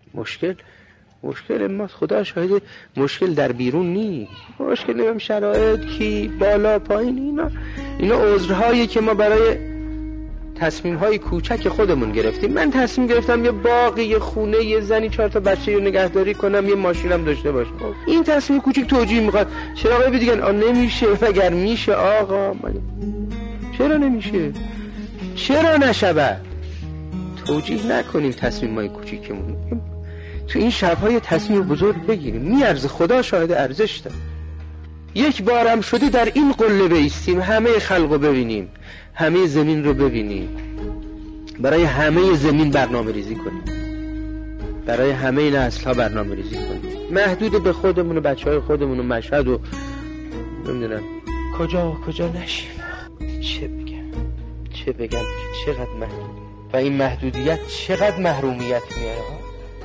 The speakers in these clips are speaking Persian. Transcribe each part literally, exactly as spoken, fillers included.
مشکل مشکل ما خدا شاهد مشکل در بیرون نی، مشکل نمیم شرایط کی بالا پایین، اینا اینا عذرهایی که ما برای تصمیم های کوچک خودمون گرفتیم. من تصمیم گرفتم یه باغ، یه خونه، یه زنی، چهار تا بچه رو نگهداری کنم، یه ماشینم داشته باشم. این تصمیم کوچیک توجیه میخواد. چرا آقا دیگه آ نمیشه؟ مگر میشه آقا؟ چرا نمیشه؟ چرا نشود؟ توجیه نکنیم تصمیم های کوچیکمون. تو این شب‌های تصمیم بزرگ بگیریم. میارزه، خدا شاهد ارزش داره. یک بارم شده در این قله بایستیم، همه خلقو ببینیم، همه زمین رو ببینیم، برای همه زمین برنامه ریزی کنیم، برای همه نسل ها برنامه ریزی کنیم. محدود به خودمون و بچه های خودمون و مشهد و نمیدونم کجا کجا نشیم. چه بگم چه بگم چقدر محدود و این محدودیت چقدر محرومیت میاره.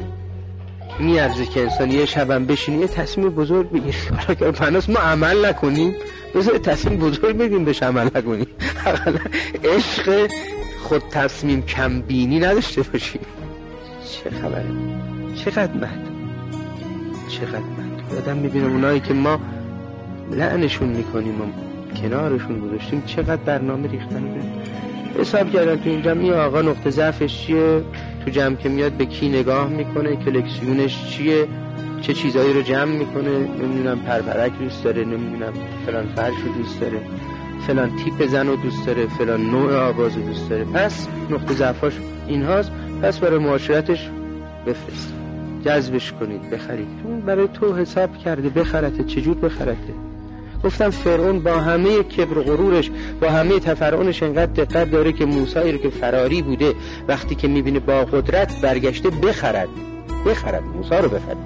میارزه که انسان یه شبم بشینی یه تصمیم بزرگ بگیری. حالا فناس ما عمل نکنیم، بذار تصمیم بزرگ بگیم بهش عمل نکنیم. عشق خود تصمیم کم بینی نداشته باشیم. چه خبره؟ چقدر محدود، چقدر محدود. آدم میبینه اونایی که ما لعنشون میکنیم و کنارشون گذاشتیم چقدر برنامه ریختن. حساب کردن تو اینجا می آقا نقطه ضعفش چیه، تو جمع که میاد به کی نگاه میکنه، کلکسیونش چیه، چه چیزایی رو جمع میکنه، نمیدونم پرپرک دوست داره، نمیدونم فلان فرش رو دوست داره، فلان تیپ زن رو دوست داره، فلان نوع آواز رو دوست داره. پس نقطه ضعفاش اینهاست، پس برای معاشرتش بفرست، جذبش کنید، بخرید. برای تو حساب کرده بخرته، چجور بخرته؟ گفتم فرعون با همه کبر و غرورش، با همه تفرعونش انقدر دقت داره که موسی رو که فراری بوده وقتی که میبینه با قدرت برگشته بخرد بخرد موسی رو بخرد.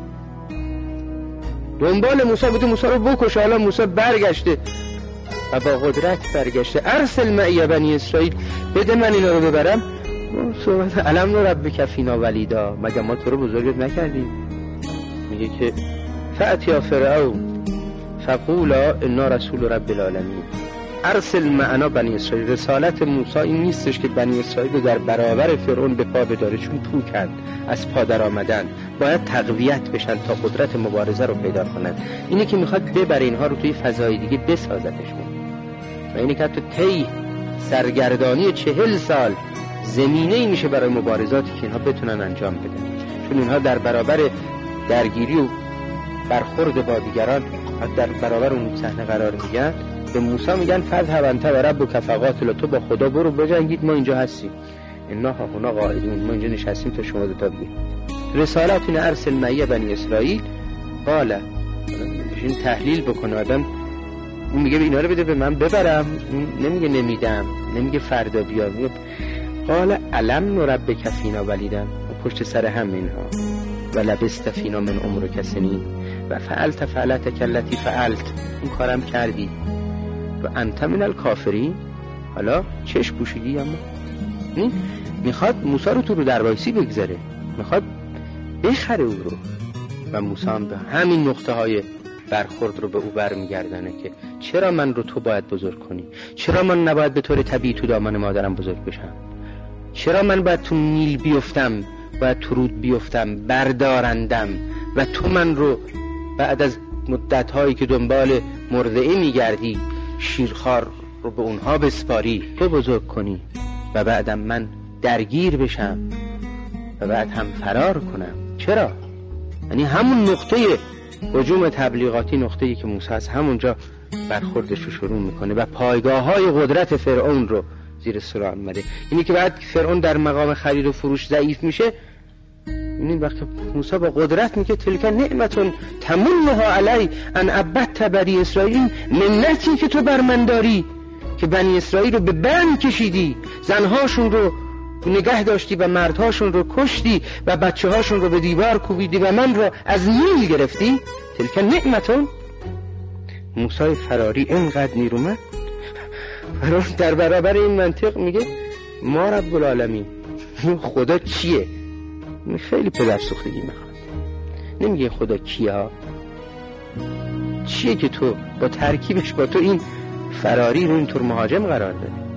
دنبال موسی بوده موسی رو بکشه، حالا موسی برگشته و با قدرت برگشته. ارسل معی بنی اسرائیل، بده من اینا رو ببرم. صحبت علم رو رب فینا ولیدا، مگه ما تو رو بزرگت نکردیم؟ میگه که فأتیا فرعون فقولا انا رسول رب العالمین. ارسل معنا بنی اسرائیل. رسالت موسی این نیستش که بنی اسرائیل رو در برابر فرعون به پا بداره، چون پوکند، از پا در آمدن، باید تقویت بشن تا قدرت مبارزه رو پیدا کنن. اینه که میخواد ببره اینها رو توی فضای دیگه بسازتشون. و اینه که حتی طی سرگردانی چهل سال زمینه ای میشه برای مبارزاتی که اینها بتونن انجام بدن، چون اینها در برابر درگیری و برخورد با دیگران در برابر اون صحنه قرار میگن. به موسی میگن فذهب انت و ربک فقاتلا، تو با خدا برو بجنگید، ما اینجا هستیم، انا هنا قاعدون، ما اینجا نشستیم تا شما دو تا بگید. رسالت این ارسل معی بنی اسرائیل. قال این تحلیل بکنه آدم، اون میگه اینا رو بده به من ببرم، نمیگه نمیدم، نمیگه فردا بیا، میگه قال علم نربک فینا ولیدا، پشت سر هم اینها و لبست فینا من عمرک سنین و فعلت فعلتک التی فعلت، این کارم کردی و انت من الکافرین. حالا چش پوشیدی. اما میخواد موسی رو تو رو در وایسی بگذاره، میخواد بخره او رو. و موسی هم به همین نقطه های برخورد رو به او برمیگردنه که چرا من رو تو باید بزرگ کنی، چرا من نباید به طور طبیعی تو دامن مادرم بزرگ بشم، چرا من باید تو نیل بیفتم، باید تو رود بیفتم بردارندم و تو من رو بعد از مدت هایی که دنبال مرضعه میگردی شیرخوار رو به اونها بسپاری، تو بزرگ کنی و بعدم من درگیر بشم و بعد هم فرار کنم. چرا؟ یعنی همون نقطه هجوم تبلیغاتی، نقطه‌ای که موسی از همونجا برخوردش رو شروع میکنه و پایگاه های قدرت فرعون رو زیر سر آمده. اینی که بعد فرعون در مقام خرید و فروش ضعیف میشه، این وقت موسی با قدرت میگه تلک نعمتون تمنها علی ان عبدت بنی اسرائیل، منتی که تو بر من داری که بنی اسرائیل رو به بند کشیدی، زنهاشون رو نگه داشتی و مردهاشون رو کشتی و بچه هاشون رو به دیوار کوبیدی و من رو از نیل گرفتی. تلک نعمتون. موسی فراری اینقدر نیرومند فرار در برابر این منطق میگه ما رب العالمین، خدا چیه؟ خیلی پدرسوختگی میخواد. نمیگه خدا کیه ها، چیه که تو با ترکیبش با تو این فراری رو اینطور مهاجم قرار دادی.